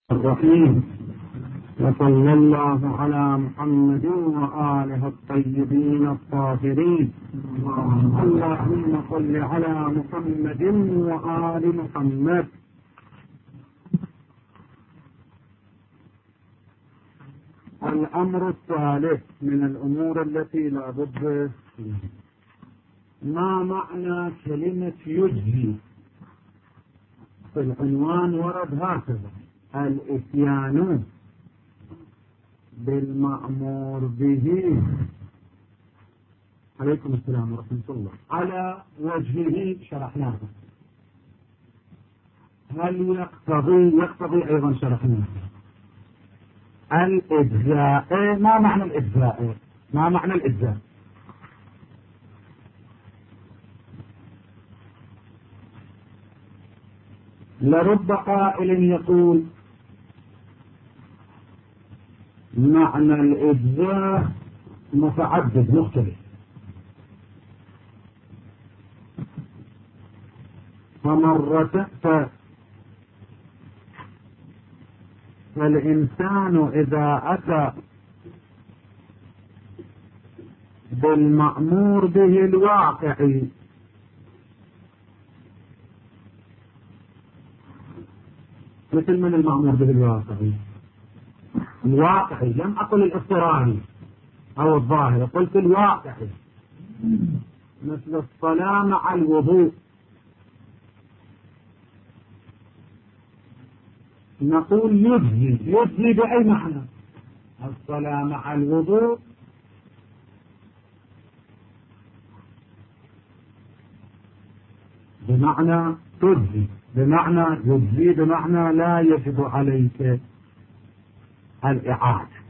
الرحيم. وصلى الله على محمد وآله الطيبين الطاهرين. اللهم صل على محمد وآل محمد. الأمر الثالث من الأمور التي لا بد فيها، ما معنى كلمة يجزي؟ في العنوان ورد هكذا: الإتيان بالمأمور به، عليكم السلام ورحمة الله، على وجهه شرحناه. هل يقتضي أيضا شرحناه الإجزاء؟ ما معنى الإجزاء؟ ما معنى الإجزاء؟ لرب قائل يقول معنى الإجزاء متعدد مختلف، فالإنسان إذا أتى بالمأمور به الواقعي مثل من المأمور به الواقعي، لم أقل الاضطراري أو الظاهر، قلت الواقعي، مثل الصلاة مع الوضوء. نقول يجزي بأي معنى؟ الصلاة مع الوضوء بمعنى تجزي، بمعنى يجزي، بمعنى لا يجب عليك الإعادة.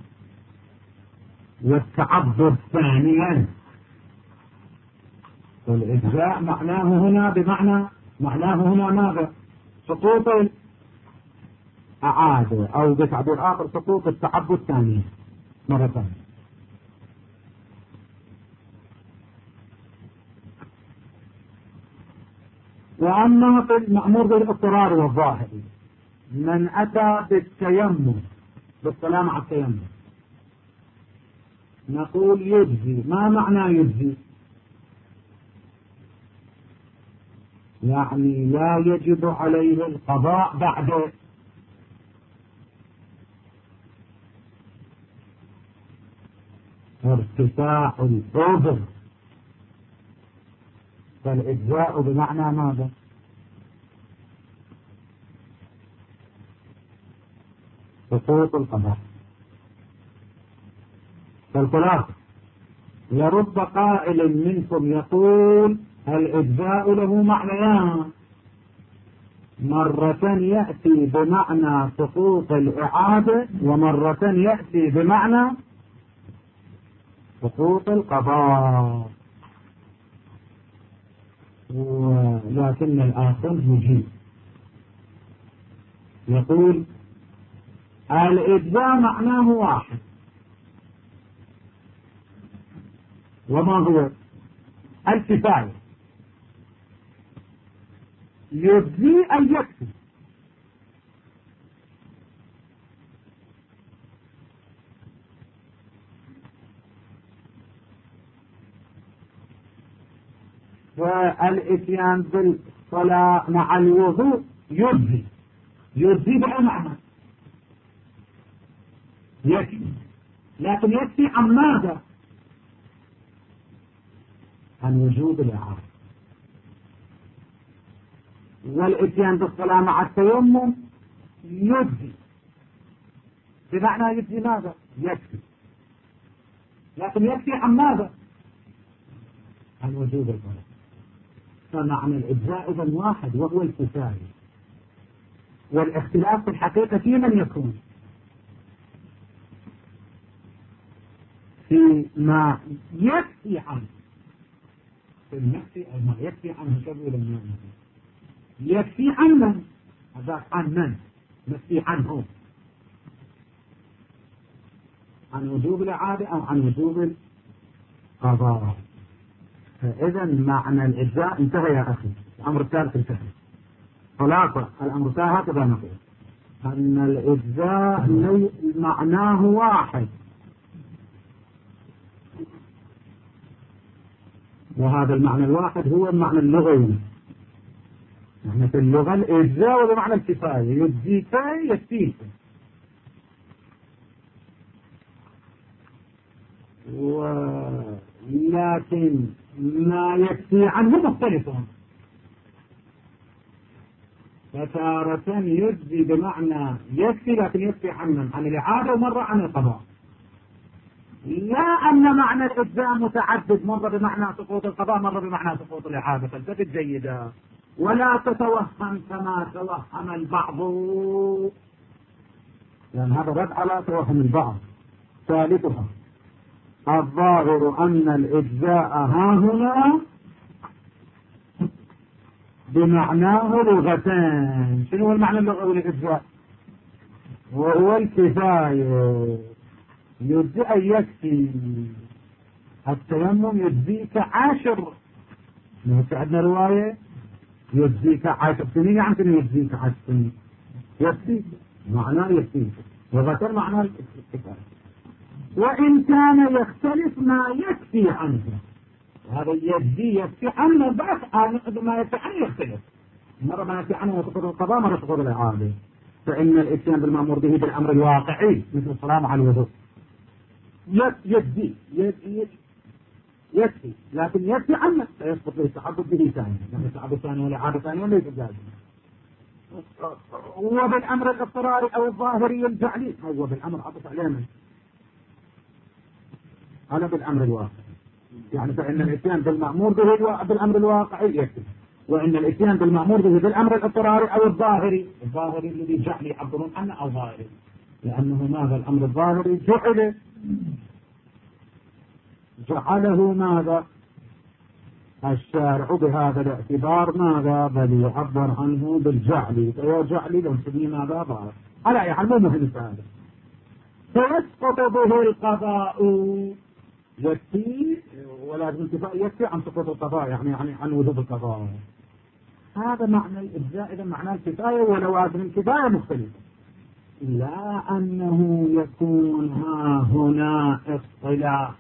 والتعبد ثانيا، والإجزاء معناه هنا ماذا؟ سقوط الإعادة، أو بتعبير آخر سقوط التعبد ثانيا مرة ثانية. وأما في المأمور بالاضطرار والظاهر، من أتى بالتيمم، بالصلاة مع التيمم، نقول يجزي. ما معنى يجزي؟ يعني لا يجب عليه القضاء بعد ارتفاع العذر. فالإجزاء بمعنى ماذا؟ سقوط القضاء. فالخلاصة، لرب قائل منكم يقول الإجزاء له معنيان: مرة يأتي بمعنى سقوط الإعادة، ومرة يأتي بمعنى سقوط القضاء. ولكن الآخر يجيب يقول الإجزاء معناه واحد، وما هو؟ الكفاية. يجزي أن يكفي. والإتيان بالصلاة مع الوضوء يجزي بأي معنى؟ يكفي. لكن يكفي عن ماذا؟ عن وجوب الإعادة. والإتيان بالصلاة مع التيمم يجزي، بمعنى يجزي ماذا؟ يكفي. لكن يكفي عن ماذا؟ عن وجوب الإعادة. فمعنى الإجزاء إذن واحد، وهو الكفاية. والاختلاف في الحقيقة في من يكون؟ في ما يكفي عنه، في النفس أو ما يكفي عنه سبيل المعنى. يكفي عن من؟ هذاك عن من؟ يكفي عنه عن وجوب الإعادة أو عن وجوب القضاء. فإذا معنى الإجزاء انتهى يا أخي. الأمر الثالث انتهى. خلاصة الأمر الثالث هكذا نقول: أن الإجزاء معناه واحد، وهذا المعنى الواحد هو المعنى اللغوي. يعني في اللغة الإجزاء بمعنى الكفاية، يجزيك يكفيك، ولكن ما يكفي عنه مختلف. فتارة يجزي بمعنى يكفي، لكن يكفي عن الإعادة، ومرة عن القضاء. لا أن معنى الإجزاء متعدد، مرة بمعنى سقوط القضاء، مرة بمعنى سقوط الإعادة، فالتفت جيدا ولا تتوهم كما توهم البعض، لأن هذا رد على توهم البعض. ثالثها الظاهر أن الإجزاء ها هنا بمعناه لغتان. شنو هو المعنى اللغوي للإجزاء؟ وهو الكفاية. يجزئ يكفي. التيمم يجزيك 10. عندنا رواية يجزيك 10 سنين، يعني يجزيك 10 سنين. يكفيك معناه يكفيك، لغتان معناه الكفاية. وإن كان يختلف ما يكفي عنه، هذا يكفي عنه، بس ما يكفي عنه يختلف. مرة ما يكفي عنه سقوط القضاء، مرة سقوط الإعادة. فإن الإتيان بالمأمور به بالأمر الواقعي مثل الصلاة مع الوضوء يكفي، لكن يكفي عنه فيسقط له التعبد به ثانيا، يعني التعبد ثانيا والإعادة ثانيا ليس جائزا. وبالأمر الاضطراري أو الظاهري الجعلي، هو بالأمر عطف علينا هذا بالأمر الواقعي. يعني فإن الإتيان بالمأمور به بالأمر الواقعي يكفي، وإن الإتيان بالمأمور به بالأمر الاضطراري أو الظاهري الذي جعل يعبرون عنه أو ظاهري، لأنه ماذا الأمر الظاهري جعله ماذا الشارع بهذا الاعتبار ماذا بل يعبر عنه بالجعل، فهو جعل لو نسميه ماذا ظاهر على أي حال مو مهم هذا. فيسقط به القضاء يكفي، ولازم الكفاية يكفي عن سقوط القضاء، يعني عن وجوب القضاء. هذا معنى الإجزاء، إذا معنى الكفاية ولوازم الكفاية مختلفة. لا أنه يكون ها هنا اصطلاح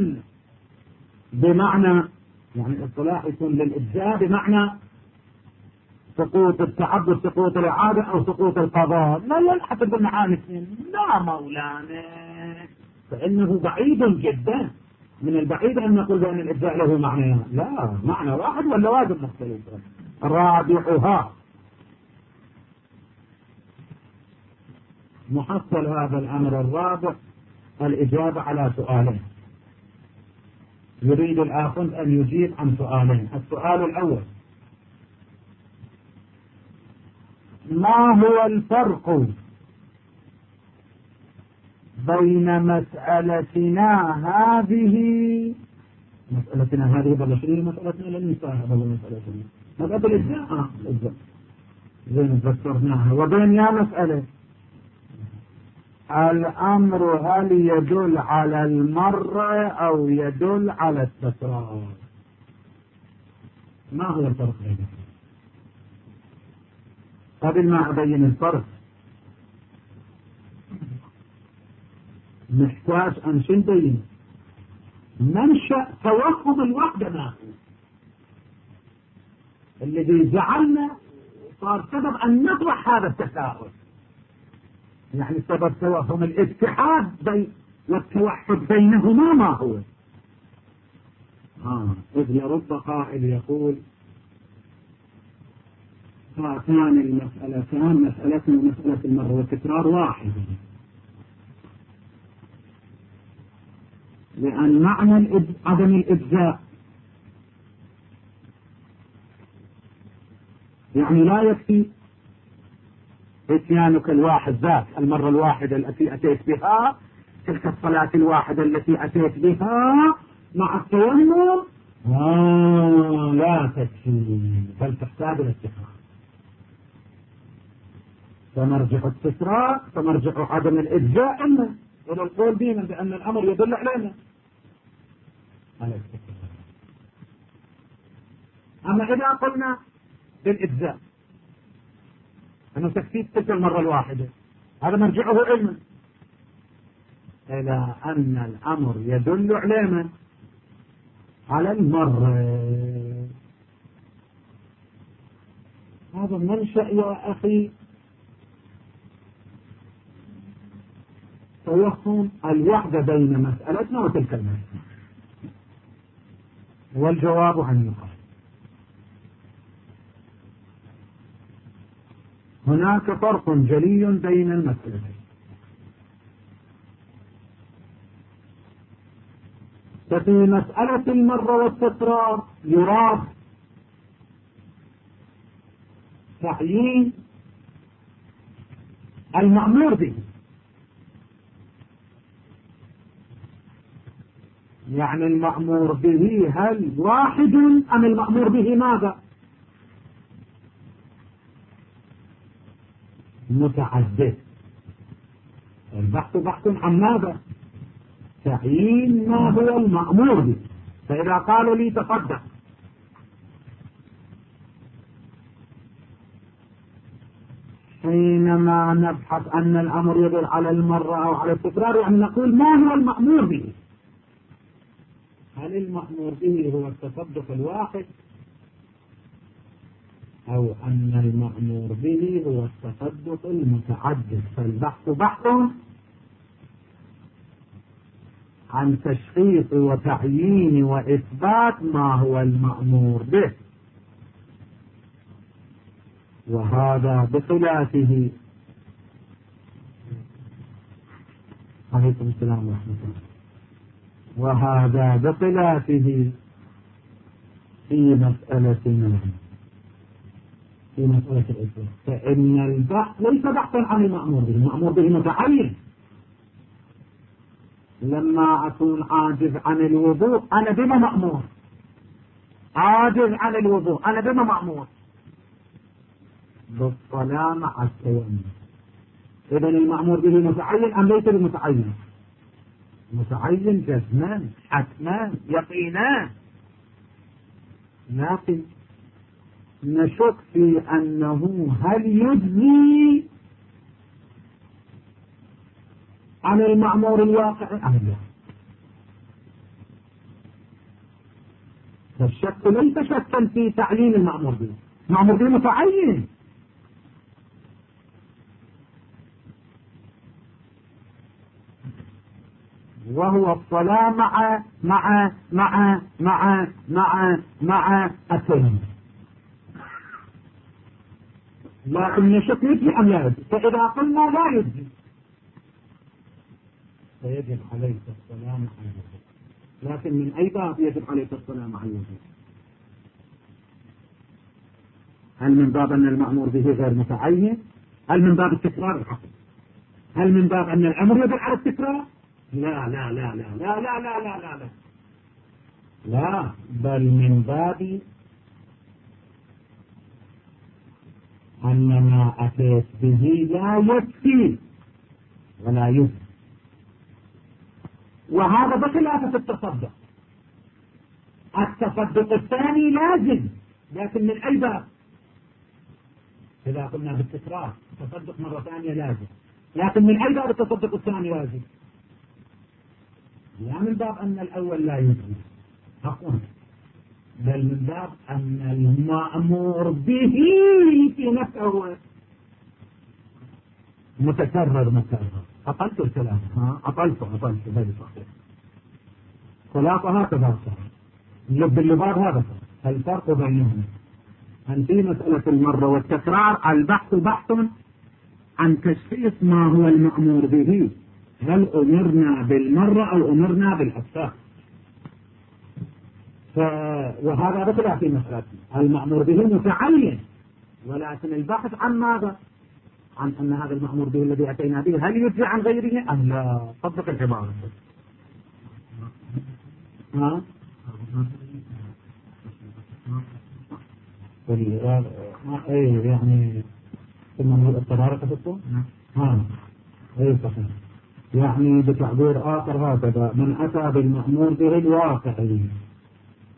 بمعنى، يعني اصطلاح يكون للإجزاء بمعنى سقوط التعبد، سقوط الإعادة، أو سقوط القضاء. لا يلحق بالمعاني اثنين، لا مولانا، فإنه بعيد جدا. من البعيد أن نقول بأن الإجزاء له معنيان، لا، معنى واحد واللوازم مختلفة. رابعها محصل هذا الأمر الرابع الإجابة على سؤالين. يريد الآخذ أن يجيب عن سؤالين. السؤال الأول: ما هو الفرق بين مسألتنا هذه بل شنو مسألتنا للنساء مسألة الإجزاء زين ذكرناها، وبين يا مسألة الأمر هل يدل على المرة أو يدل على التكرار؟ ما هو الفرق بينهم؟ قبل ما أبين الفرق نحتاج أن نبين منشأ توهم الوحدة ما هو الذي جعلنا صار سبب أن نطرح هذا التساؤل. يعني سبب توهم الاتحاد والتوحد بينهما ما هو؟ إذ يرد قائل يقول هاتان المسألتان مسألة ومسألة المرة والتكرار واحد، لأن معنى عدم الإجزاء يعني لا يكفي اتيانك الواحد ذات المرة الواحدة التي أتيت بها، تلك الصلاة الواحدة التي أتيت بها مع التيمم لا تكفي، بل تحتاج إلى التكرار. فمرجع عدم الإجزاء إلى القول بنا بأن الأمر يدل علينا على التكرار. أما إذا قلنا بالإجزاء أنه تكفيك تلك المرة الواحدة، هذا مرجعه علما إلى أن الأمر يدل علما على المرة. هذا منشأ يا أخي توهم الوحدة بين مسألتنا وتلك المسألة، والجواب عن يقال هناك فرق جلي بين المسألتين. ففي مسألة المرة والتكرار يراد تعيين المأمور به، يعني المأمور به هل واحد أم المأمور به ماذا؟ متعدد. البحث بحث عن ماذا؟ تعيين ما هو المأمور به. فإذا قالوا لي تصدق، حينما نبحث أن الأمر يدل على المرة أو على التكرار يعني نقول ما هو المأمور به؟ هل المأمور به هو التصدق الواحد أو أن المأمور به هو التصدق المتعدد؟ فالبحث بحث عن تشخيص وتعيين وإثبات ما هو المأمور به، وهذا بخلافه. عليكم السلام ورحمة الله. وهذا بخلافه في مسألتنا، في مسألة الإثبات، فإن البحث ليس بحثا عن المأمور به، المأمور به متعين. لما أكون عاجز عن الوضوء أنا بما مأمور؟ عاجز عن الوضوء أنا بما مأمور؟ بالصلاة مع التيمم. إذن المأمور به متعين أم ليس بمتعين؟ متعين جزما حتما يقينا، لكن نشك في أنه هل يجزي عن المأمور الواقع أم لا. فالشك ليس شكا في تعيين المأمور به، المأمور به متعين. وهو الصلاة مع التيمم. لكن نشك يجزي أم لا يجزي؟ فإذا قلنا لا يجزي فيجب عليك الصلاة مع الوضوء. لكن من أي باب يجب عليك الصلاة مع الوضوء؟ هل من باب أن المأمور به غير متعين؟ هل من باب التكرار العقل؟ هل من باب أن الأمر يدل على التكرار؟ لا لا لا لا لا لا لا لا لا لا لا، بل من باب أن ما أتيت به لا يكفي ولا يكفي. وهذا بخلاف التصدق. التصدق الثاني لازم، لكن من أي باب؟ إذا قلنا بالتكرار التصدق مرة ثانية لازم، لكن من أي باب التصدق الثاني لازم؟ لا من باب أن الأول لا يجوز أقول، بل من باب أن المأمور به في نفسه متكرر. أقلت الكلام، أقلت هذه صحيح. خلاصة هكذا صار اللباب هذا. الفرق بينهم أن في مسألة المرة والتكرار البحث بحث عن تشخيص ما هو المأمور به، هل أمرنا بالمرة أو أمرنا بالأكثر؟ وهذا بخلاف في مسألتنا المأمور به متعين، ولكن البحث عن ماذا؟ عن أن هذا المأمور به الذي أتينا به هل يجزي عن غيره أم لا؟ طبق العبارة. ايه يعني ثم التبارك تكون ايه صحيح. يعني بتعبير آخر هكذا، من أتى بالمأمور به الواقعي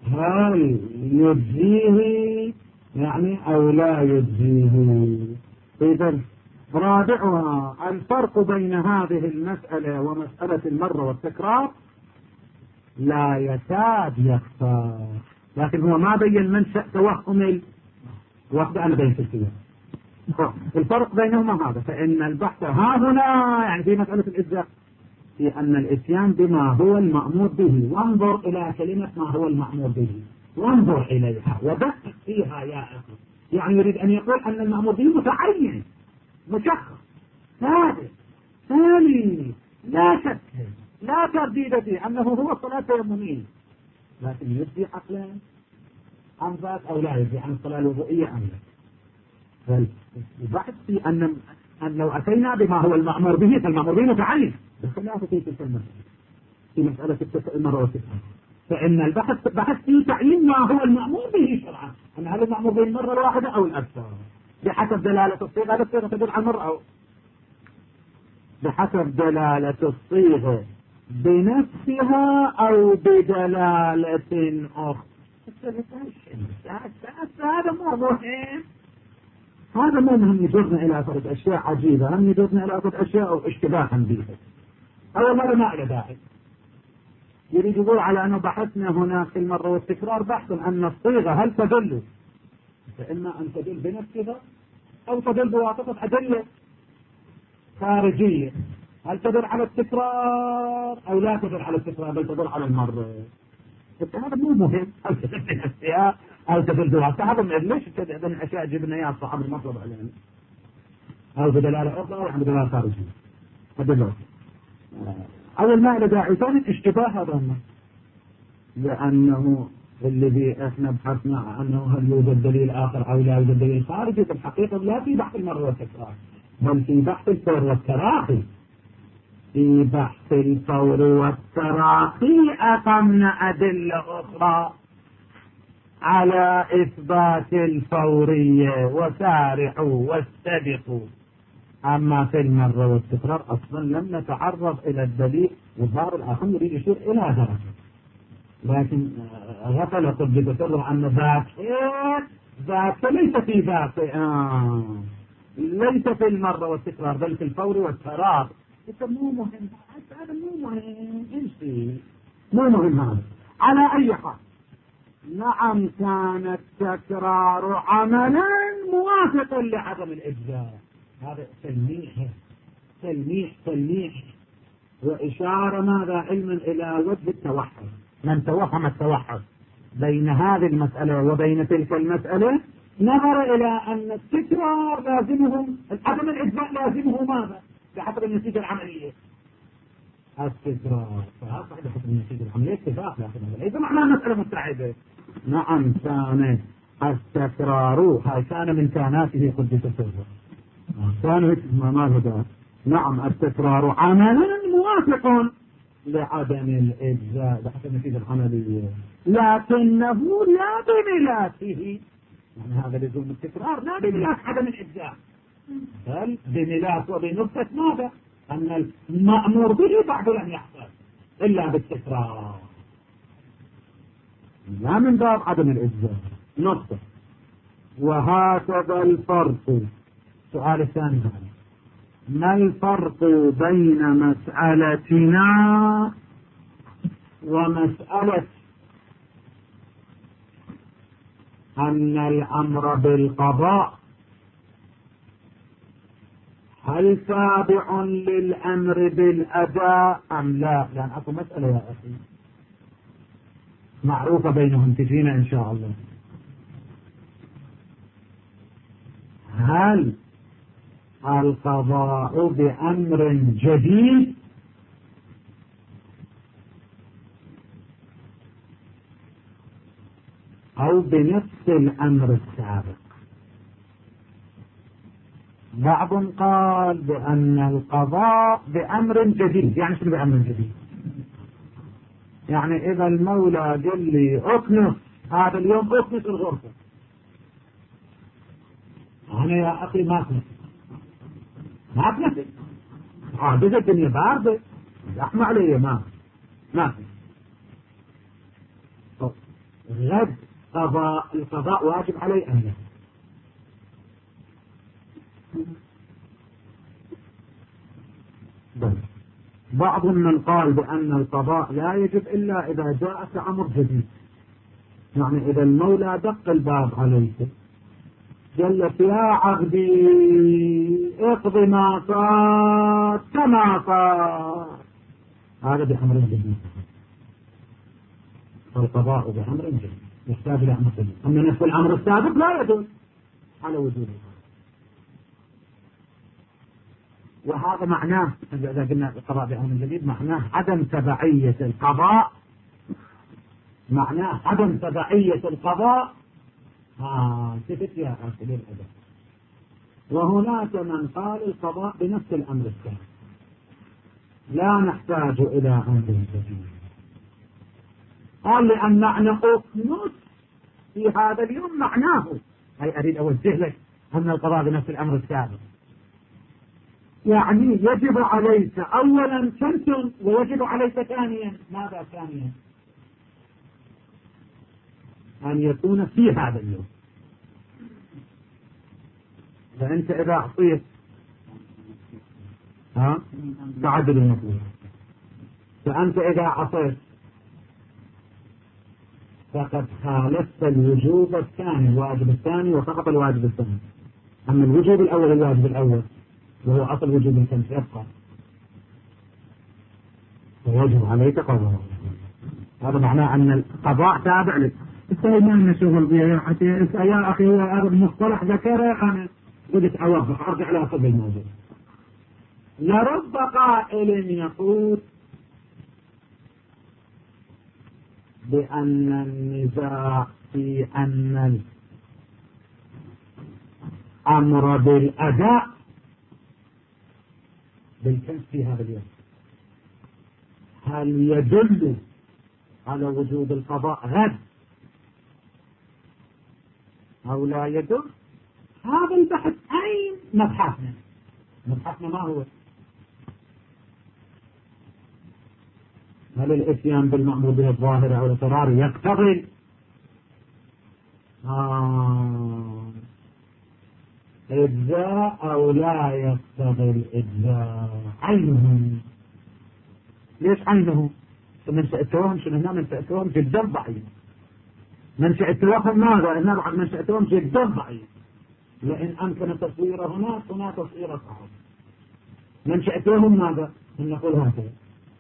هل يجزيه يعني أو لا يجزيه؟ إذن رابعها الفرق بين هذه المسألة ومسألة المرة والتكرار لا يكاد يخفى، لكن هو ما بين منشأ توهم الوقت أنا بين الكلام. الفرق بينهما هذا، فإن البحث ها هنا يعني في مسألة الإجزاء في أن الإتيان بما هو المأمور به، وانظر إلى كلمة ما هو المأمور به، وانظر إليها ودقق فيها يا أخي. يعني يريد أن يقول أن المأمور به متعين مشخص ثابت ثاني لا شك لا ترديد فيه أنه هو الصلاة التيممية، لكن يجزي عقلا عن ذات أو لا يجزي عن الصلاة الوضوئية أم لا. البحث في أن لو أتينا بما هو المأمور به فالمأمور به متعين بخلاف في تلك المسألة في مسألة المرة والتكرار، فإن البحث بحث في تعيين ما هو المأمور به شرعا، أن هذا المأمور به المرة الواحدة أو الأكثر بحسب دلالة الصيغة. هذا الصيغة تدل على المرة أو بحسب دلالة الصيغة بنفسها أو بدلالة أخرى. هذا مو مهم، هذا مو مهم يجرنا إلى فرد أشياء عجيبة، هم يجرنا إلى فرد أشياء اشتباها بها. أول هذا ما له داعي. يريد يقول على أنه بحثنا هنا في المرة والتكرار بحث أن الصيغة هل تدل، فإما أن تدل بنفسها أو تدل بواسطة أدلة خارجية، هل تدل على التكرار أو لا تدل على التكرار بل تدل على المرة. هذا مو مهم، هل تدل بنفسها أو تدل بواسطة. هذا ليش تدل من أشياء جبنا إياها صاحب المطلب علينا أو بدلالة أخرى أو بدلالة خارجية. هذا أول ما له داعي. ثاني اشتباه هذا لأنه الذي احنا بحثنا عنه هل يوجد دليل آخر أو لا يوجد دليل خارجي، في الحقيقة لا في بحث المرة والتكرار بل في بحث الفور والتراخي. في بحث الفور والتراخي أقمنا أدلة أخرى على إثبات الفورية وسارعوا واستبقوا. أما في المرة والتكرار أصلا لم نتعرض إلى الدليل، والظاهر الآخر يريد يشير إلى درجة، لكن غفل قد بتسر أن ذاك ليس في ذاك ليس في المرة والتكرار بل في الفور والتراخ. مو مهم هذا، مو مهم امشي، مو مهم هذا. على أي حال نعم كان التكرار عملا موافقا لعدم الإجزاء. هذا تلميح وإشارة ماذا علما إلى وجه التوحد. من توهم التوحد بين هذه المسألة وبين تلك المسألة نظر إلى أن التكرار لازمهم عدم الإجزاء لازمه ماذا بحسب النتيجة العملية. التكرار بحسب النتيجة العملية اتفاق، لكن إذا معناه مسألة متعبة. نعم كان التكرار هاي كان من كاناته قدس سره كان ما هذا. نعم التكرار عملا موافق لعدم الإجزاء بحسب النتيجة العملية، لكنه لا بملاته. يعني هذا لزوم التكرار لا بملاك عدم الإجزاء بل بملاك وبنقطة ماذا أن المأمور به بعد لم يحصل إلا بالتكرار، لا من باب عدم الإجزاء نقطة. وهكذا الفرق. السؤال الثاني هذا، ما الفرق بين مسألتنا ومسألة أن الأمر بالقضاء هل تابع للأمر بالأداء أم لا؟ لأن أكو مسألة يا أخي معروفة بينهم تجينا إن شاء الله. هل القضاء بأمر جديد أو بنفس الأمر السابق؟ بعض قال بأن القضاء بأمر جديد. يعني شنو بأمر جديد؟ يعني إذا المولى قال لي أكنس هذا اليوم أكنس الغرفة، أنا يا أخي ما أكنس عادة الدنيا باردة زحمة علي ما غد القضاء واجب علي أم لا؟ بعضهم من قال بأن القضاء لا يجب إلا إذا جاءك أمر جديد، يعني إذا المولى دق الباب عليك قال لك يا عبدي اقض ما صار كما صار، هذا بأمر جديد، فالقضاء بأمر جديد يحتاج إلى أمر جديد. أما نفس الأمر السابق لا يدل على وجوده، وهذا معناه إذا قلنا القضاء بأمر جديد معناه عدم تبعية القضاء، معناه عدم تبعية القضاء. كتبت يا أخي الأدب. وهناك من قال القضاء بنفس الأمر الثاني، لا نحتاج إلى أمر جديد. قال لأن معنى أقنص في هذا اليوم معناه، أي أريد أوجه لك أن القضاء بنفس الأمر السابق، يعني يجب عليك أولا شمس ويجب عليك ثانيا. ماذا ثانيا؟ أن يكون في هذا اليوم. فأنت إذا أعطيت تعدد المطلوب، فأنت إذا عصيت فقد خالفت الوجوب الثاني، الواجب الثاني وسقط الواجب الثاني. أما الوجوب الأول الواجب الأول وهو أصل وجوب الثاني يبقى، فيجب عليك قضاء. هذا معناه أن القضاء تابع لك. ما لنا شغل بها يا أخي، هو هذا المصطلح ذكره، أنا بدت أوضح أرجع إلى أصل الموضوع. لرب قائل يقول بأن النزاع في أن الأمر بالأداء بالكنس في هذا اليوم هل يدل على وجود القضاء غد أو لا يدل؟ هذا البحث أين مبحثنا؟ مبحثنا ما هو؟ هل الاتيان بالمأمور به الظاهر أو الإضرار يقتضي إجزاء أو لا يقتضي الإجزاء؟ عينه. ليش عينه؟ منشأ التوهم شنو هنا؟ منشأ التوهم جدا ضعيف. منشأ التوهم ماذا؟ هنا بعد منشأ التوهم جدا ضعيف، لأن أمكن تصويره هنا تصويره صعب. منشأ التوهم ماذا؟ نقول هكذا: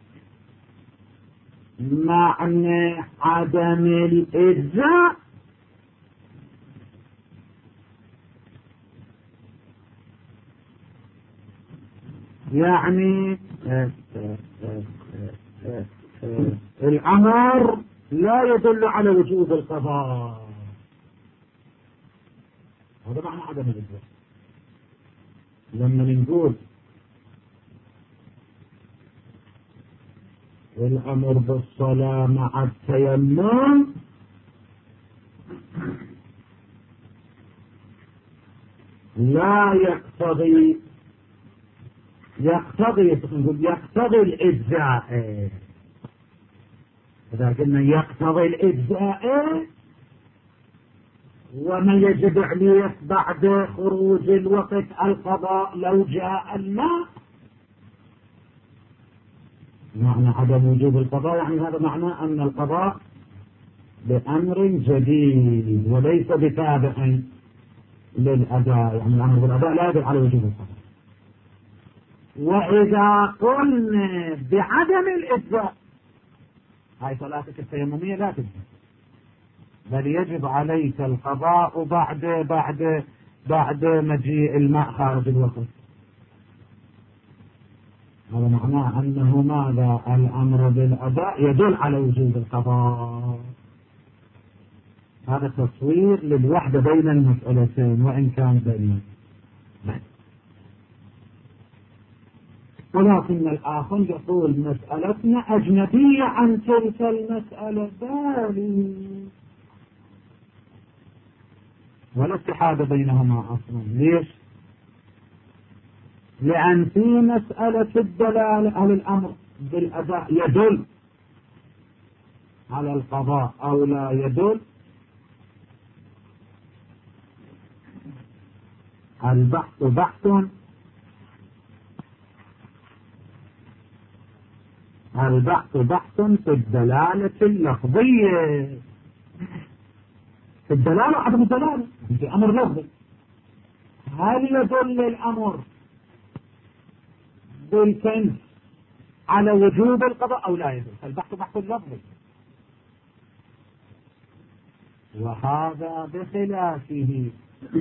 معنى عدم الإجزاء يعني الأمر لا يدل على وجوب القضاء. هذا معنى عدم الإجزاء. لما نقول الأمر بالصلاة مع التيمم لا يقتضي الإجزاء. إذا قلنا يقتضي الإجزاء وما يجب عليه بعد خروج الوقت القضاء لو جاء الماء، معنى عدم وجوب القضاء يعني هذا معناه أن القضاء بأمر جديد وليس بتابع للأداء، يعني الأمر بالأداء لا يدل على وجوب القضاء. وإذا قلنا بعدم الإجزاء هاي صلاتك التيممية لا تجزي، بل يجب عليك القضاء بعد مجيء الماء خارج الوقت. هذا معناه أنه ماذا؟ الأمر بالأداء يدل على وجود القضاء. هذا تصوير للوحدة بين المسألتين وإن كان بينهم. ولكن الآخر يقول مسألتنا أجنبية عن تلك المسألة بالي، ولا اتحاد بينهما أصلا. ليش؟ لأن في مسألة الدلالة على الأمر بالأداء يدل على القضاء أو لا يدل، البحث بحث، البحث بحث في الدلالة اللفظية، في الدلالة عدم الدلالة في أمر لفظي. هل يدل الأمر بالكنز على وجوب القضاء أو لا يدل؟ البحث بحث لفظي، وهذا بخلافه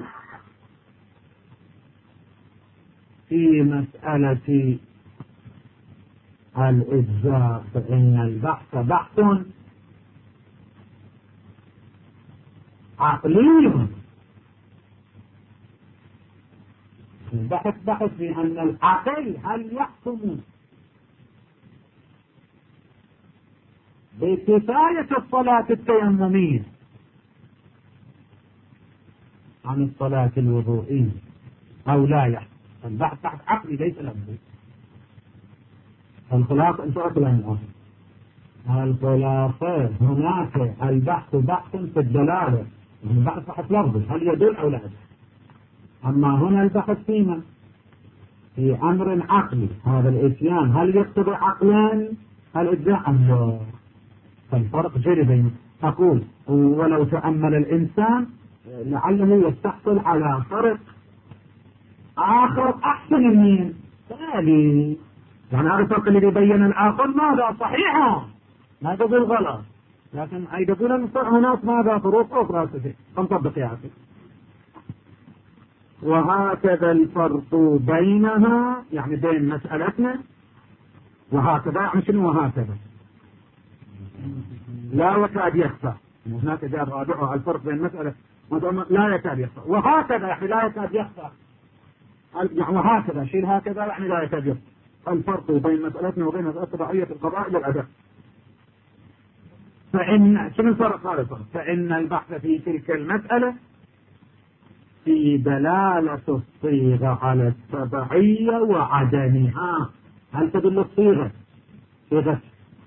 في مسألة الإجزاء، فإن البحث بحث عقلي. البحث بحث في أن العقل هل يحكم بكفاية الصلاة التيممية عن الصلاة الوضوئية أو لا يحكم. البحث بحث عقلي ليس لفظي. الخلاصة إن شاء الله الخلاصة هناك البحث بحث في الدلالة، البحث بحث لفظي هل يدل أو لا يدل. أما هنا البحث فيما في أمر عقلي، هذا الإتيان هل يقتضي عقلان الإجزاء أم لا؟ فالفرق جري بين أقول ولو تأمل الإنسان لعله يستحصل على فرق آخر أحسن من ثاني. يعني هذا الفرق اللي يبين الآخر ماذا صحيحة ما تقول غلط، لكن أي تقول هناك ماذا فروق أخرى تنطبق يا أخي. وهكذا الفرق بينها، يعني بين مسألتنا وهكذا، يعني شنو وهكذا لا يكاد يخفى. هناك جاب رابعها الفرق بين مسألة لا يكاد يخفى، وهكذا يعني لا يكاد يخفى، يعني وهكذا شيل هكذا يعني لا يكاد يخفى. الفرق بين مسألتنا وبين مسألة تبعية القضاء إلى الأداء. فإن شنو الفرق هذا الفرق؟ فإن البحث في تلك المسألة في دلالة الصيغة على التبعية وعدمها. هل تدل الصيغة صيغة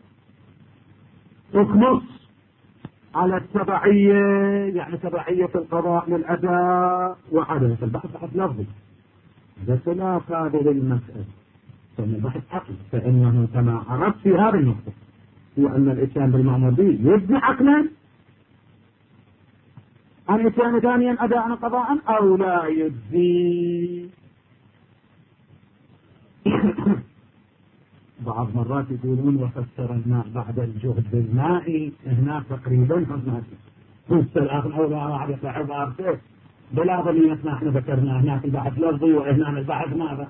تخلص على التبعية، يعني تبعية القضاء للأداء وعدمه؟ البحث بحث لفظي بخلاف هذه المسألة، فإن البحث عقلي، فإنه كما عرفت في هذه النقطة هو أن الإتيان بالمأمور به يجزي عقلا أن يتيان ثانيا أداء قضاء أو لا يجزي. بعض مرات يقولون وفسر الماء بعد الجهد بالماء، هناك تقريبا هناك الآخر أو واحد يطلع عبارته بلا ضمينة ما احنا ذكرنا هناك البحث لفظي وهنا البحث ماذا؟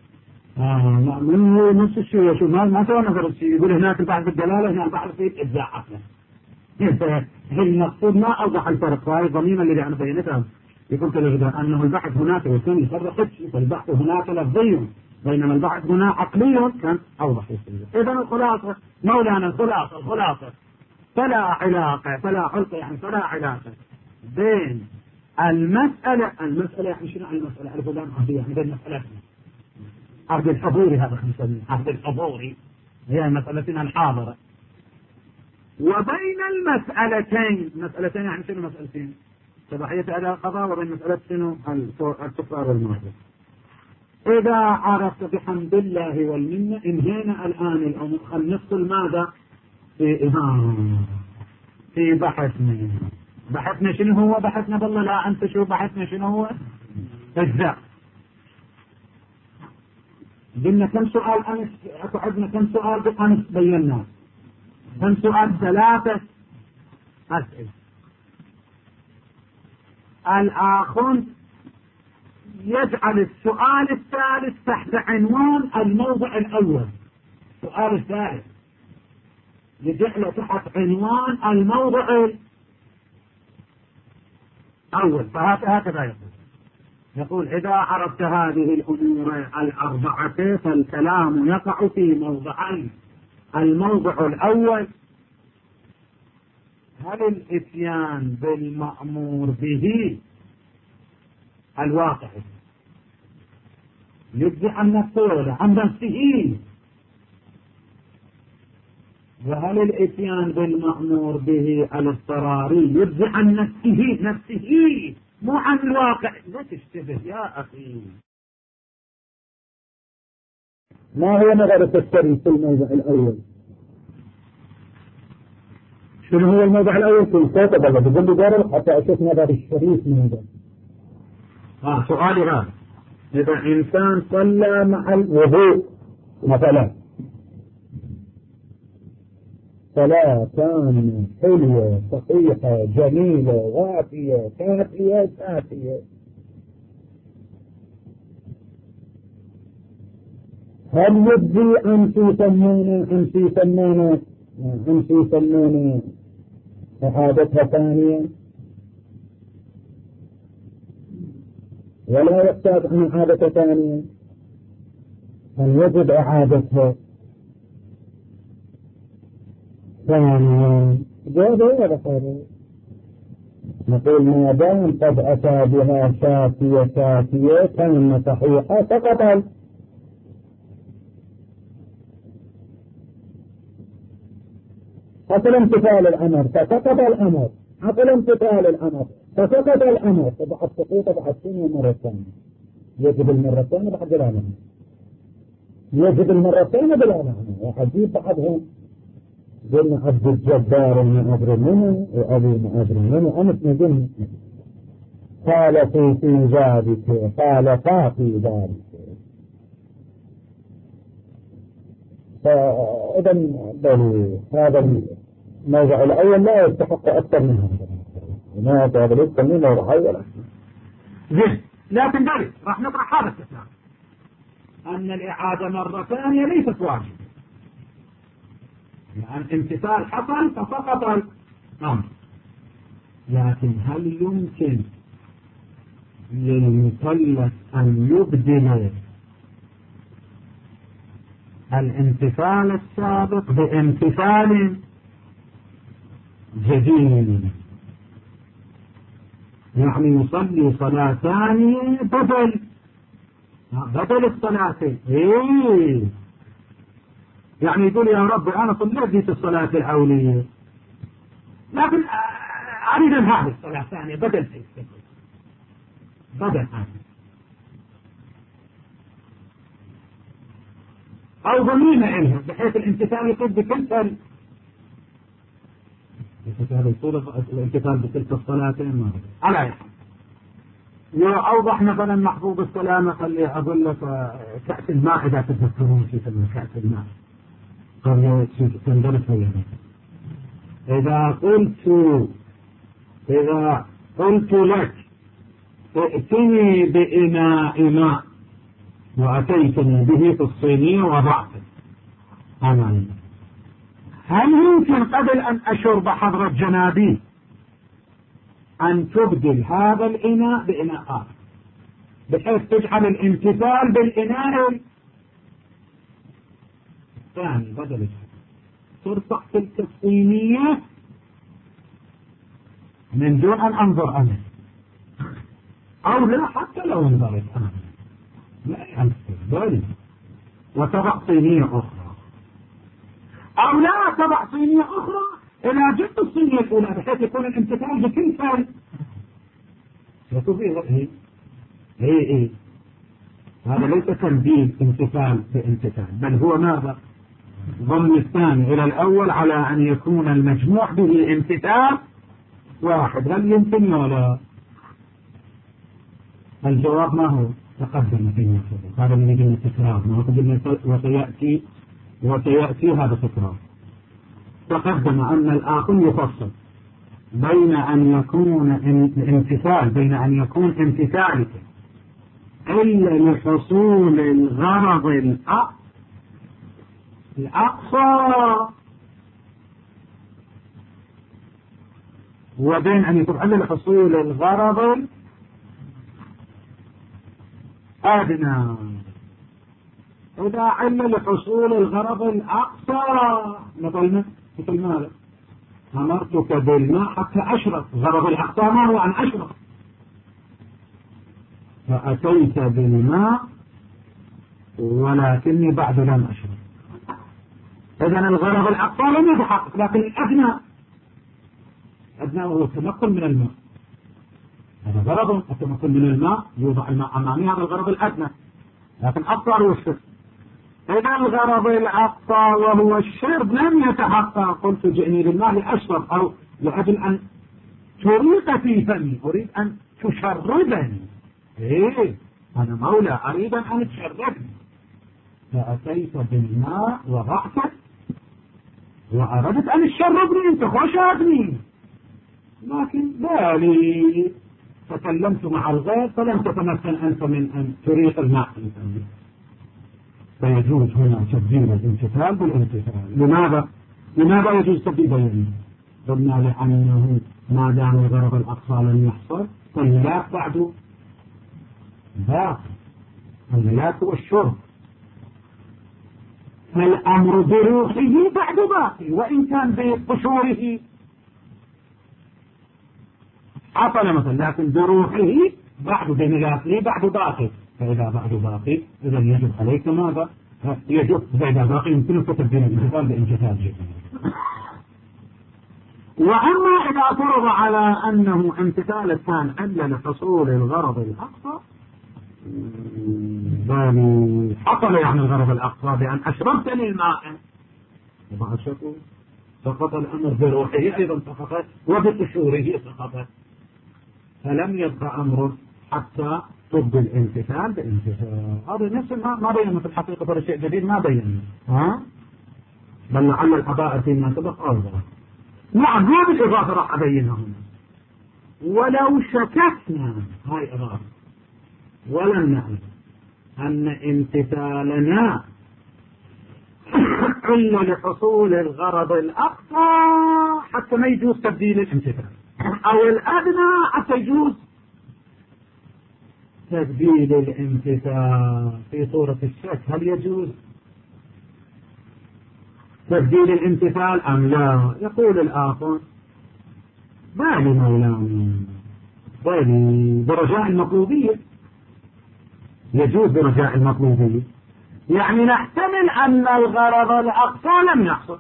من نفس الشيء. شو ما سوى نفر الشيء يقول هناك البحث بالدلالة هنا البحث في الإجزاء عقلا. المقصود ما أوضح الفرق. هاي الضميمة اللي أنا بينتها يقول كذا أنه البحث هناك يكون يفرق البحث هناك لفظي بينما البحث هنا عقلي كان أوضح الشيء. إذا الخلاصة مولانا الخلاصة فلا علاقة يعني فلا علاقة بين المسألة يعني شنو المسألة؟ ألف ولام عهدية يعني بين مسألتنا عهد الحضوري، هذا خمسة عهد الحضوري هي مسألتنا الحاضرة، وبين مسألتين يعني شنو مسألتين؟ تبعية أداء القضاء، وبين مسألة شنو الكفار والمعجزة. إذا عرفت بحمد الله والمنة انهينا الآن الأمور. ندخل ماذا؟ في بحثنا شنو هو؟ بحثنا بالله لا أنت شو بحثنا شنو هو؟ الجزاء. قلنا كم سؤال أمس، عندنا كم سؤال بأمس بيناه كم سؤال؟ 3 أسئلة. الآخر يجعل السؤال الثالث تحت عنوان الموضع الأول. السؤال الثالث يجعله تحت عنوان الموضع الأول. فهكذا يقول إذا عرفت هذه الأمور الأربعة فالكلام يقع في موضعين. الموضع الأول هل الإتيان بالمأمور به الواقع يجزي عن نفسه، وهل الإتيان بالمأمور به الاضطراري يجزي عن نفسه مو عن الواقع. لا تشتبه يا أخي. ما هو نظرة الشريف في الموضع الأول؟ شنو هو الموضع الأول في الكتاب؟ الله بقول لي جرب حتى أشوف نظر الشريف من هذا. سؤالي هذا، إذا إنسان صلى مع الوضوء مثلا صلاة كان حلوة صحيحة جميلة وافية كافية كافية، هل يجزي أن يسمونه إعادتها ثانية ولا يحتاج أن إعادة ثانية؟ هل يجب إعادتها ثانية؟ جواب هذا خير. نقول ما دام قد أتى بها شافية كان صحيحة فقط. حصل امتثال الأمر فسقط الأمر، حصل امتثال الأمر فسقط الأمر، فبعد سقوط بعد سنة مرة ثانية. يجب المرة الثانية بعد بلا معنى، يجب المرة الثانية بلا معنى. وحجيب بعضهم قلنا عبد الجبار ما أدري منه وأبي ما أدري منه أمس نجم قال في ذلك قال في ذلك. فإذا هذا الموضع الأول لا يستحق أكثر من هذا. هناك هذا ليس منه ولا زين. لكن ذلك راح نطرح هذا الكلام أن الإعادة مرة ثانية ليست واجبة، يعني امتثال حصل فسقط الأمر. لكن هل يمكن للمكلف أن يبدل الامتثال السابق بامتثال جديد؟ يعني يصلي صلاة ثانية بدل الصلاة. إيه يعني يقول يا رب أنا صليت الصلاة الأولية لكن أريد أن هذه الصلاة الثانية بدل هذه، أو ضمينة إلها بحيث الامتثال يكون بكل الامتثال بتلك الصلاتين على أي حال. أوضح مثلا محبوب السلامة خلي أقول لك كأس الماء إذا تذكرون في كأس الماء قبل تندرس ويانا. إذا قلت لك ائتني بإناء ماء وأتيتني به في الصينية وضعته أمامي، هل يمكن قبل أن أشرب حضرة جنابي أن تبدل هذا الإناء بإناء آخر بحيث تجعل الامتثال بالإناء الثاني بدل ترفع تلك الصينية من دون أن أنظر أنا، أو لا حتى لو انظرت أنا لا ينفذ وتضع صينية أخرى، أو لا تضع صينية أخرى إلى جنب الصينية الأولى بحيث يكون الامتثال بكل ثاني. إيه هذا ليس تنبيل امتثال بامتثال، بل هو ماذا؟ ضم الثاني إلى الأول على أن يكون المجموع به امتثال واحد. هل يمكن ولا؟ الجواب ما هو؟ تقدم في هذا من يجب التكرار، ما هو قدم وسيأتي هذا التكرار. تقدم أن الآخر يفصل بين أن يكون الامتثال بين أن يكون امتثالك إلا لحصول الغرض الأقصى وبين أن يكون إلا لحصول الغرض الأدنى. إذا علم لحصول الغرض الأقصى مثل ماذا؟ أمرتك بالماء حتى أشرب، غرض الأقصى ما هو أن أشرب، فأتيت بالماء ولكني بعد لم أشرب. إذن الغرض الأقصى لم يتحقق، لكن الأدنى وهو التنقل من الماء هذا غرض التمكن من الماء، يوضع الماء أمامي، هذا الغرض الأدنى. لكن أكثر والشرب، إذا الغرض الأقصى وهو الشرب لم يتحقق، قلت جئني للماء لأشرب أو لأجل أن تريق في فمي، أريد أن تشربني. إيه أنا مولى أريد أن تشربني، فأتيت بالماء وضعته وأردت أن تشربني، أنت خشبني، لكن بالي تكلمت مع الغير فلم تتمكن أنت من أن تريق الماء في فمي، فيجوز هنا تبديل الامتثال بالامتثال. لماذا يجوز تبديل بينه؟ قلنا لأنه ما دام الغرض الأقصى لم يحصل فالملاك بعده باقي، الملاك هو الشرب، فالأمر بروحه بعد باقي، وإن كان بقشوره حصل مثلا، لكن بروحه بعد بملاكه بعد باقي. فإذا بعد باقي إذا يجب عليك ماذا؟ يجب إذا باقي يمكنك تبديل الامتثال بامتثال جدا. وأما إذا فرض على أنه امتثال الثاني ألا لحصول الغرض الأقصى، بل حصل يعني الغرض الأقصى بأن أشربتني الماء وما أشربه، سقط الأمر بروحه أيضا سقطت وبقشوره سقطت، فلم يبقى أمر حتى تبدي الامتثال بامتثال. هذا نفس ما بينا في الحقيقة، ولا شيء جديد ما بينا، بل لعل الحبائر فيما سبق أوضح. نعم هذه الإضافة راح أبينها هنا. ولو شككنا هاي إضافة ولم نعلم أن امتثالنا إلا لحصول الغرض الأقصى حتى ما يجوز تبديل الامتثال، أو الأدنى حتى يجوز تبديل الامتثال. في صورة الشك هل يجوز تبديل الامتثال أم لا؟ يقول الآخر بالي مولانا بالي برجاء المطلوبية، يجوز برجاء المطلوبية، يعني نحتمل أن الغرض الأقصى لم يحصل،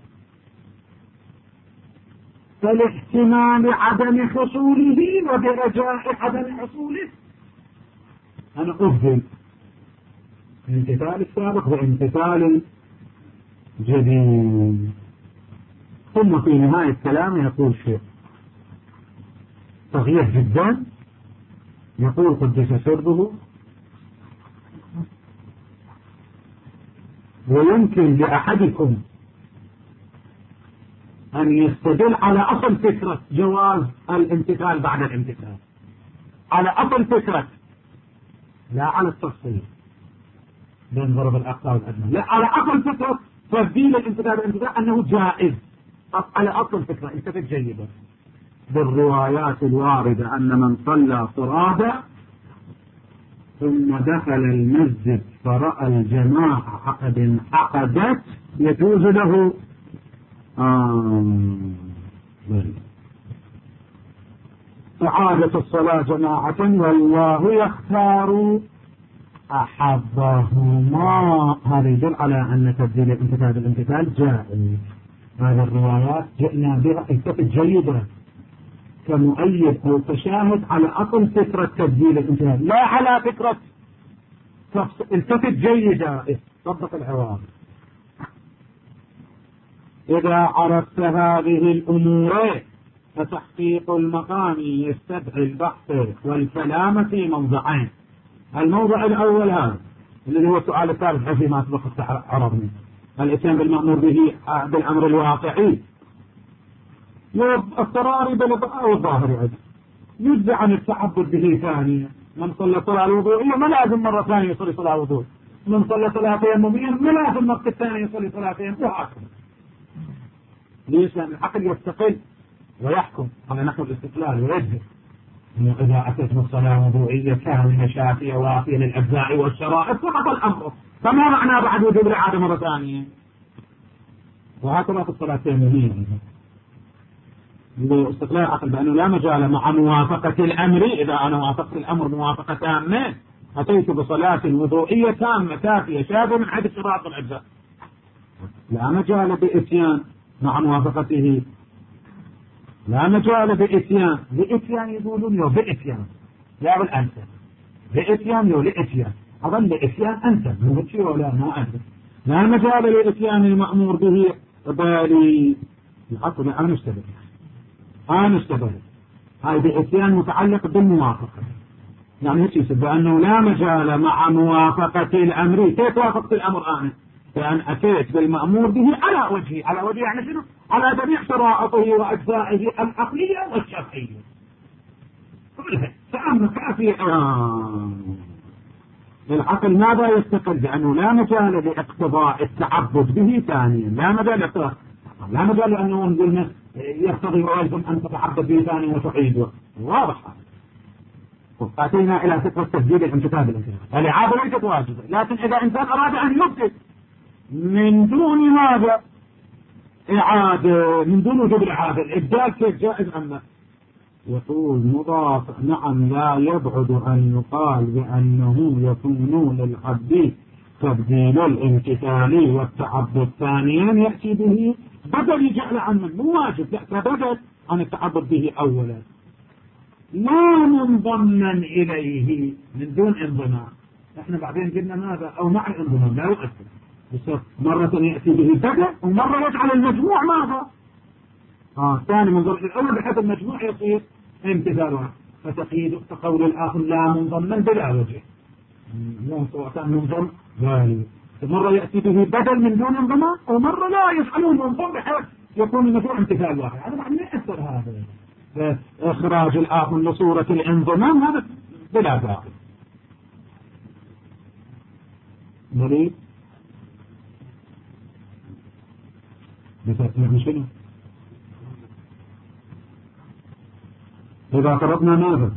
فالاحتمال عدم حصوله وبرجاء عدم حصوله أنا أفضل امتثال السابق وامتثال جديد. ثم في نهاية الكلام يقول شيء صغير جدا، يقول قدس سره: ويمكن لأحدكم أن يستدل على أصل فكرة جواز الامتثال بعد الامتثال، على أصل فكرة، لا على التفصيل بين ضرب الأقصى والأدنى، لا على أصل فكرة تبديل الامتثال بالامتثال أنه جائز، على أصل فكرة. انتبه جيدا، بالروايات الواردة أن من صلى فرادى ثم دخل المسجد فرأى الجماعة عقدت يجوز له إعادة الصلاة جماعة والله يختار أحبهما. هذا يدل على أن تبديل الامتثال بالامتثال جائز. هذه الروايات جئنا بها التفت جيدا كمؤيد أو كشاهد على أصل فكرة تبديل الامتثال، لا على فكرة التفت جيدا. طبق العوام. إذا عرفت هذه الأمور فتحقيق المقام يستدعي البحث والكلام في موضعين. الموضع الأول هذا الذي هو السؤال الثالث حسي ما سبق عرضنا، الاتيان بالمأمور به بالأمر الواقعي والضراري والظاهر عدل، يجزى عن التعبد به ثانيا. من صلى صلاة الوضوءية ما لازم مرة ثانية يصلي صلاة وضوء، من صلى صلاة تيممية ما لازم مرة ثانية يصلي صلاة تيمم، وهكذا. ليش؟ لأن العقل يستقل ويحكم على نحو الاستقلال ويجزم إنه إذا أتت الصلاة وضوئية كاملة شافية وافية للأجزاء والشرائط سقط الأمر، فما معنى بعد وجوب الإعادة مرة ثانية؟ وهكذا في الصلاة التيممية باستقلال العقل بأنه لا مجال مع موافقة الأمر. إذا أنا وافقت الأمر موافقة تامة أتيت بصلاة وضوئية تامة كافية شافية من حيث الشرائط والأجزاء، لا مجال بإتيان مع موافقته لا مجال بإتيان. بإتيان يقولون بإتيان يا بالأنسى، بإتيان لإتيان، أظن لإتيان أنت مو بشي ولا ما أنت. لا مجال لإتيان المأمور به بالي العقل. أنا اشتبه هاي بإتيان متعلق بالموافقة، يعني هيك يصير بأنه لا مجال مع موافقة الأمر. كيف وافقت الأمر أنا؟ لأن أتيت بالمأمور به على وجهه. على وجهه يعني شنو؟ على جميع شرائطه وأجزائه العقلية والشرعية كلها. فأما كافية العقل ماذا يستقل؟ بأنه لا مجال لاقتضاء التعبد به. ثانيا لا مجال لاقتضاء، لا مجال لأنه نقول يقتضي ويلزم أن تتعبد به ثانيا وتعيده. واضح. أتينا إلى فكرة تسجيل الامتثال بالامتثال. الإعادة ليست واجبة، لكن إذا إنسان أراد أن يبدل من دون هذا إعادة، من دون وجوب الإعادة، الإبدال كيف جائز أم لا؟ يقول مضاف نعم لا يبعد أن يقال بأنه يكون للعبد تبديل الامتثال والتعبد ثانيا يأتي به بدل جعل عنه مو واجب، لا بدل عن التعبد به أولا لا منضما إليه من دون انضمام. احنا بعدين قلنا ماذا؟ أو مع الانضمام لا يؤثر، بس مرة يأتي به بدل ومرة يجعل المجموع ماذا؟ ثاني منظر الأول بحيث المجموع يصير امتثالها. فتقييد قول الآخر لا منضما بلا وجه، لا سواء كان منضم ذلك. مرة يأتي به بدل من دون انضمام ومرة لا يفعلون منضم بحيث يكون المجموع امتثال واحد. هذا بعد ما يأثر هذا إخراج الآخر لصورة الانضمام، هذا بلا باقي. مريد بتأثير شنو؟ إذا فرضنا ماذا؟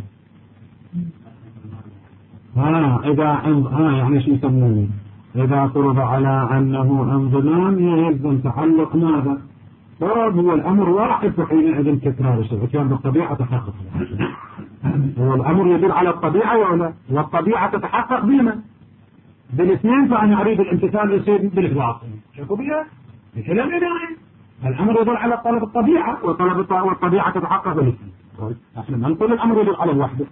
يعني شو يسمونه؟ إذا فرض على أنه انضمام يلزم تعلق ماذا؟ هو الأمر واحد حينئذ تكرار الشيء كان بالطبيعة تحقق. هو الأمر يدل على الطبيعة ولا؟ والطبيعة تتحقق بما؟ بالاثنين. فأنا أريد الامتثال يصير بالإخلاص. شوفوا بها بكلام إلهي الأمر يدل على طلب الطبيعة والطبيعة تتحقق بالاثنين. احنا ما نقول الأمر يدل على الوحدة.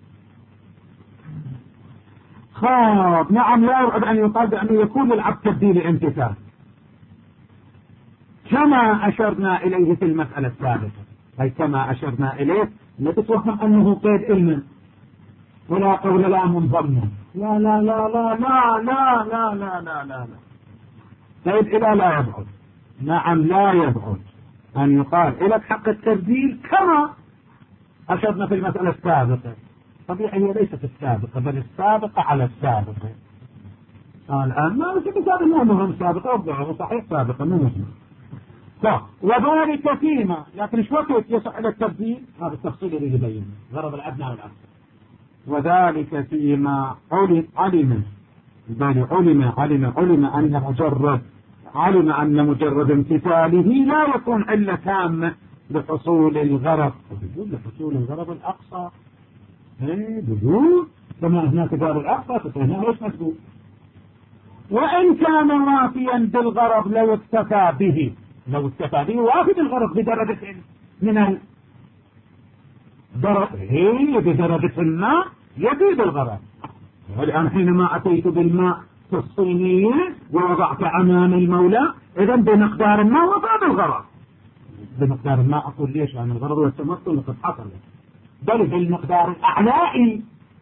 نعم لا يرغب أن يقال بأنه يكون للعبد تبديل امتثال كما أشرنا إليه في المسألة السابقة. أي كما أشرنا إليه لا تتوهم أنه قيد علم ولا قول لا منضمنا. لا لا لا لا لا لا لا لا لا لا قيد إلى لا يبعد. نعم لا يبعد أن يقال إلى حق التبديل كما أشرنا في المسألة السابقة. طبيعي هي ليست السابقة بل السابقة على السابقة. الآن ما نسيب السابقة مو مهم سابقة أفضل صحيح سابقة مو مهم. وذلك فيما، لكن شو وقت يصح إلى التبديل؟ هذا التفصيل اللي يبين غرض الأبناء والأبناء. وذلك فيما علم أن مجرد امتثاله لا يكون إلا تامة لحصول الغرض. لحصول الغرض الأقصى بدون كما هناك دار الأقصى فهنا ليش مسبوق. وإن كان وافيا بالغرض لو اكتفى به وافي بالغرض بدرجة من الضرر بدرجة ما يزيد الغرض. والآن حينما أتيت بالماء في الصينية ووضعت أمام المولى إذا بمقدار ما وضع بالغرض. بمقدار ما أقول ليش؟ لأن الغرض والتمثل قد حصل، بل بالمقدار الأعلائي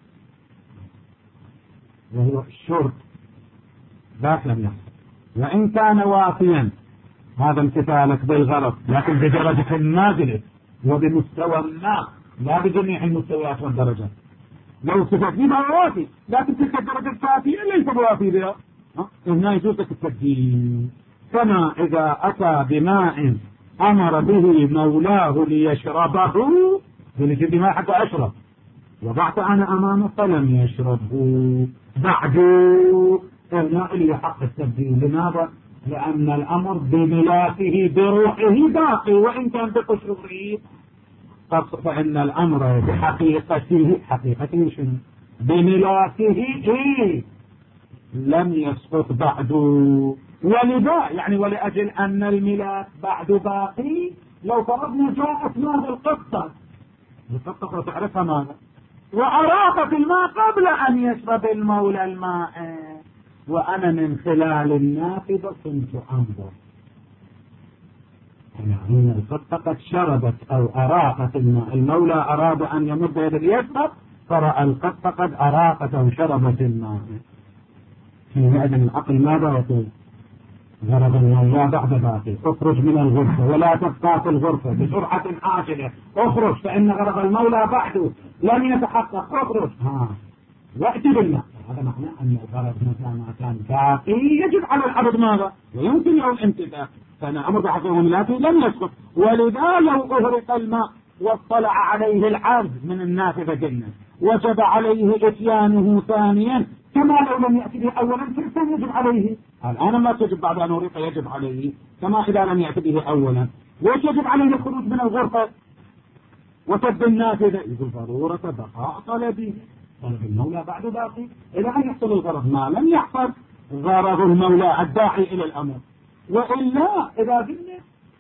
وهو الشرب ذاك لم يحصل. وإن كان وافيا هذا امتثالك بالغرض لكن بدرجة نازلة وبمستوى ما لا بجميع المستويات والدرجات. لو صفت بها وافي لكن تلك الدرجة الكافية ليس بوافي بها، هنا يجوز لك التبديل. كما إذا أتى بماء أمر به مولاه ليشربه يجيب بماء حتى أشرب وضعت أنا أمامه فلم يشربه بعد الماء اللي يحق التبديل. لماذا؟ لأن الأمر بملاكه بروحه باقي وإن كان بقشره، فإن الأمر بحقيقته شنو؟ بملاكه لم يسقط بعد. ولذا يعني ولأجل أن الملاك بعد باقي لو فرضنا جاءت ماذا القطة تعرفها ماذا وأراقت الماء قبل أن يشرب المولى الماء، وأنا من خلال النافذة كنت أنظر. يعني القطة قد شربت أو أراقت الماء، المولى أراد أن يمد يده ليشرب فرأى القطة قد أراقت أو شربت الماء. حينئذ العقل ماذا يقول؟ غرض المولى بعد ذلك اخرج من الغرفة ولا تبقى في الغرفة بسرعة عاجلة، اخرج فإن غرض المولى بعده لن يتحقق، اخرج وأتي بالماء. هذا معناه أن الغرض مثلا ما كان باقي يجب على العبد ماذا؟ ويمكن له الانتباه، فأنا أمر بحقه ملاته لم يسقط. ولذا لو أهرق الماء واطلع عليه العرض من النافذة جنة وجب عليه إتيانه ثانيا كما لو لم يأتي به أولا كيف يجب عليه؟ الآن ما تجب بعد أن أهرق يجب عليه كما إذا لم يأتي به أولا. وش يجب عليه الخروج من الغرفة وسد النافذة؟ يقول ضرورة بقاء طلبه، طلب المولى بعد باقي إلى أن يحصل الغرض. ما لم يحصل غرض المولى الداعي إلى الأمر، وإلا إذا قلنا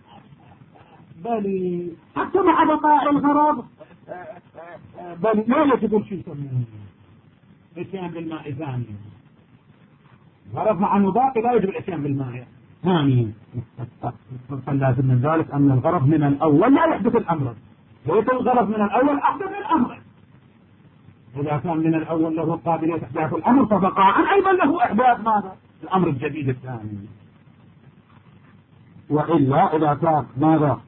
بل حتى مع بقاء الغرض بل لا يجب الشيء الاتيان بالماء ثانيا. غرض مع المضاف لا يجب الاتيان بالماء ثانيا، فلازم من ذلك أن الغرض من الأول لا يحدث الأمر، ليس الغرض من الأول أحدث الأمر. إذا كان من الأول له قابلية إحداث الأمر فبقاء أيضا له إحداث ماذا؟ الأمر الجديد الثاني. وإلا إذا كان ماذا؟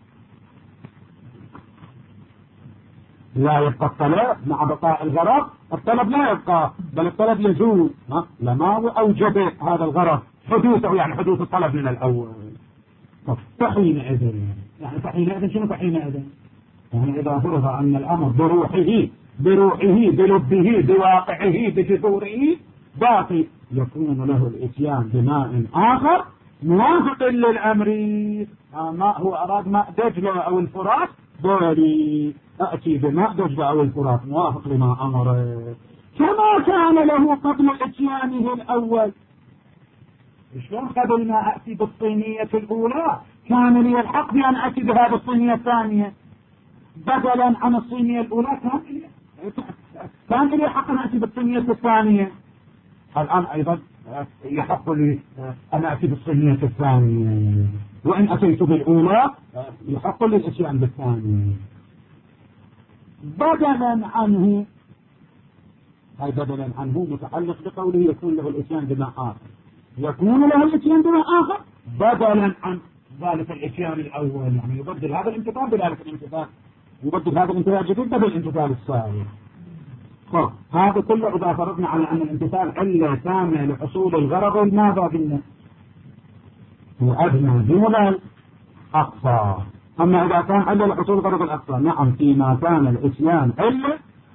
لا يبقى الطلب مع بقاء الغرض، الطلب لا يبقى بل الطلب يزول لما أوجب هذا الغرض حدوثه، يعني حدوث الطلب من الأول. فحينئذ يعني فحينئذ شنو فحينئذ؟ يعني إذا فرض أن الأمر بروحه بلبه بواقعه بجذوره باقي يكون له الاتيان بماء آخر موافق للأمر. ماء هو أراد ماء دجلة أو الفرات دوري أأتي بماء دجلة أو الفرات موافق لما أمر، كما كان له قبل اتيانه الأول. شلون قبل ما أأتي بالصينية الأولى كان لي الحق بأن أأتي بهذه الصينية الثانية بدلا عن الصينية الأولى، كان لي حق أن أأتي بالصينية الثانية. الآن أيضا يحق لي أن أأتي بالصينية الثانية، وإن أتيت بالأولى يحق لي الإتيان بالثانية بدلا عنه. هاي بدلا عنه متعلق بقوله يكون له الإتيان بما آخر، يكون له الإتيان بما آخر بدلا عن ذلك الإتيان الأول، يعني يبدل هذا الامتثال بذلك الامتثال، يبدل هذا الامتثال الجديد بالامتثال السابق. هذا كله إذا فرضنا على أن الامتثال علة تامة لحصول الغرض ماذا قلنا؟ وأدنى دون الأقصى. أما إذا كان علة لحصول الغرض الأقصى نعم فيما كان الإتيان علة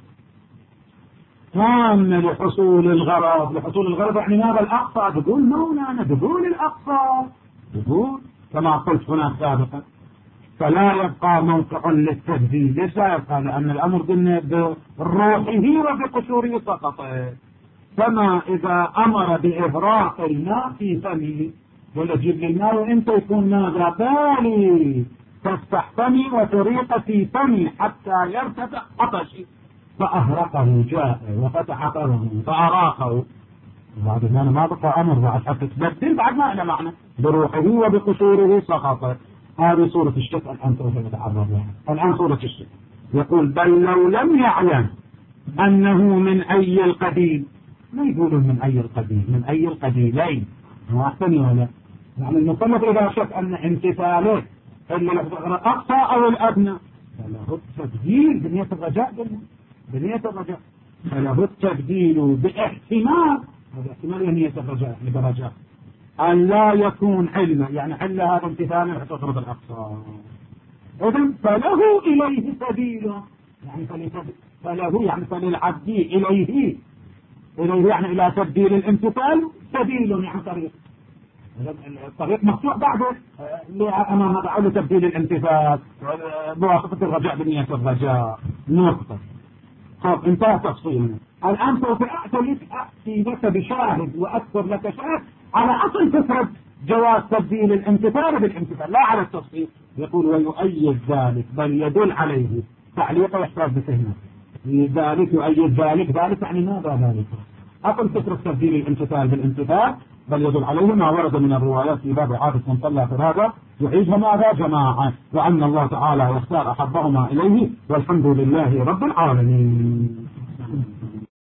تامة لحصول الغرض يعني ماذا الأقصى؟ تقول مولانا تقول الأقصى، تقول كما قلت هنا سابقا فلا يبقى موقع للتبديل، ليس يبقى لأن الأمر قلنا بروحه وبقشوره فقط. كما إذا أمر بإغراق الماء في فمه ولا جيب الماء وإنت يكون ماذا بالي تفتح فمي وتريق في فمي حتى يرتفع عطشي فأهرقه جاء وفتح فمه فأراقه، بعد ذلك ما بقى أمر بعد حتى تبدل بعد ما إلى معنى بروحه وبقشوره سقط. هذه صورة الشك الآن سوف نتعرض لها. الآن صورة الشك يقول بل لو لم يعلم أنه من أي القبيل، ما يقولون من أي القبيل، من أي القبيلين هو أحسن ولا يعني المصنف إذا شك أن امتثاله اللي الأقصى أو الأدنى فله التبديل بنية الرجاء، بنية الرجاء فله التبديل باحتمال، هذا احتمال بنية الرجاء بدرجات أن لا يكون علما، يعني حل هذا امتثالا حتى تضرب الأقصى. إذن فله إليه سبيل، يعني فله يعني فللعبد إليه يعني إلى تبديل الامتثال سبيل، يعني طريق، الطريق مفتوح بعده أمام بعد تبديل الامتثال بواسطة الرجاء بنية الرجاء نقطة. طب انتهى تفصيلنا. الآن سوف أأتي لك بشاهد وأذكر لك شاهد على أصل تفرد جواز تبديل الامتثال بالامتثال لا على التفصيل. يقول ويؤيد ذلك بل يدل عليه تعليق يحتاج بفهمه ذلك يؤيد ذلك يعني ماذا ذلك؟ أقل تترك تبديل الامتثال بالامتثال بل يدل عليه ما ورد من الروايات في باب عادة من صلى فرادى يعيدها ماذا جماعة وأن الله تعالى يختار أحبهما إليه والحمد لله رب العالمين.